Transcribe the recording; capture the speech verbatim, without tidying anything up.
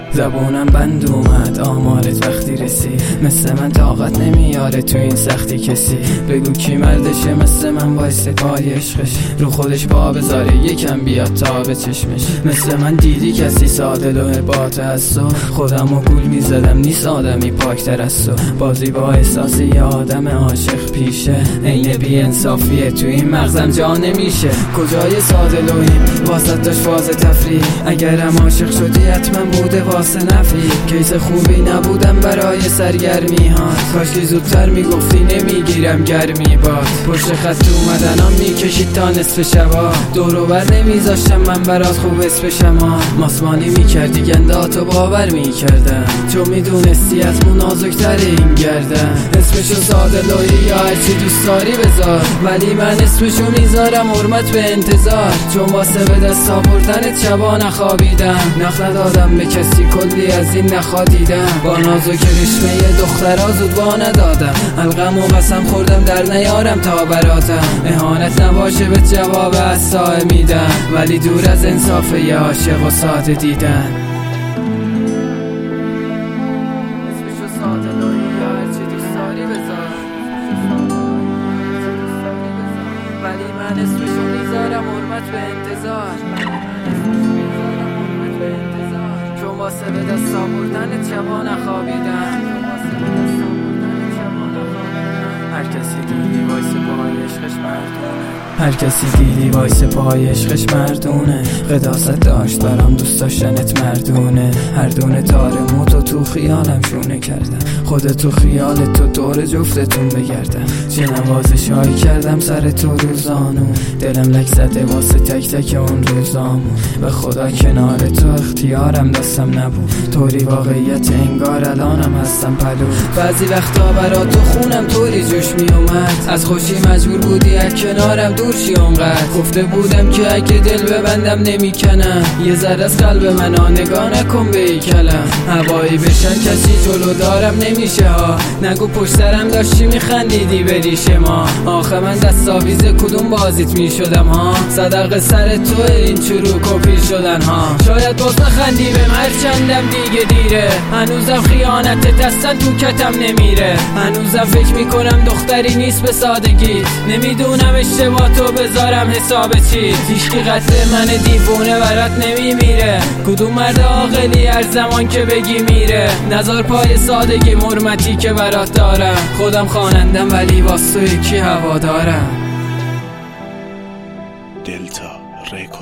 زبونم بند اومد آمارت وقتی رسید، مثل من طاقت نمیاره تو این سختی کسی. بگو کی مردشه مثل من وایس پای عشقش، رو خودش پا بذاره یکم بیاد تا به چشمش. مثل من دیدی کسی ساده لوح بات از تو، خودمو گول میزدم نیست آدمی پاکتر از تو. بازی با احساس یه آدم عاشق پیشه، عین بی انصافیه تو این مغزم جا نمیشه. کجای ساده لوحیم واسط داشت فاز تفریح، اگرم عاشق شدی حتما بوده واسه نفی. کیس خوبی نبودم برای سرگرمی ها، کاش که زودتر میگفتی نمیگیرم گرمی باد. پشت خط اومدنام میکشید تا نصف شبا، دورو بر نمیذاشتم من برات خوب اسم شما. ماسمانی میکردی گنداتو باور میکردم، چون میدونستی از مون نازکتر این گردم. اسمشو ساده لوحی یا هرچی دوست داری بذار، ولی من اسمشو میذارم حرمت به انتظار. چون واسه به دست آوردنت شبا نخوابیدم، نخ ندادم به کسی کلی از این نخوادیدم. با نازک رشمه دخترها زود وا ندادم، حلقم و قسم خوردم در نیارم تا براتم. اهانت نباشه به جواب از سایه میدم، ولی دور از انصاف یه عاشق و ساده دیدن. اسمشو ساده لوحی یا هرچی دوست داری بذار، ولی من اسمشو میذارم حرمت به انتظار. چون واسه به دست آوردنت شبا نخوابیدم. هر کسی دیدی وایس پای عشقش مردونه، هر کسی دیدی وایس پای عشقش مردونه. قداست داشت برام دوست داشتنت مردونه، هر دونه تار موتو تو خیالم شونه کردم. خودت تو خیالت تو دور جفتتون بگردم. چه نوازش هایی کردم سر تو روزانو، دلم لک زده واسه تک تک اون روزامون. به خدا کنار تو اختیارم دستم نبود، طوری واقعیت انگار الانم هستم پلو. بعضی وقتا برا تو خونم طوری جوش می اومد، از خوشی مجبور بودی از کنارم دور شی اونقدر. گفته بودم که اگه دل ببندم نمیکنم، یه ذره از قلب من نگاه نکن به ایکلم. هوایی بشن کسی جلو دارم نمیشه ها، نگو پشت سرم داشتی میخندیدی به ریش ما. آخه من دستاویز کدوم بازیت میشدم ها، صدق سر تو این چروک و پیر شدن ها. شاید باز نخندی بهم هرچندم دیگه دیره، هنوزم خیانت دستن تو کتم نمیره. هنوزم فکر میکنم دختری نیست به سادگی، نمیدونم اشتباه تو بذارم حساب چی. هیچکی قتل من دیوونه برات نمیمیره، کدوم مرد عاقلی هر زمان که بگی میره. نظر پای سادگی مرمتی که برات دارم، خودم خوانندم ولی واسه یکی هوا دارم. دلتا ریکورد.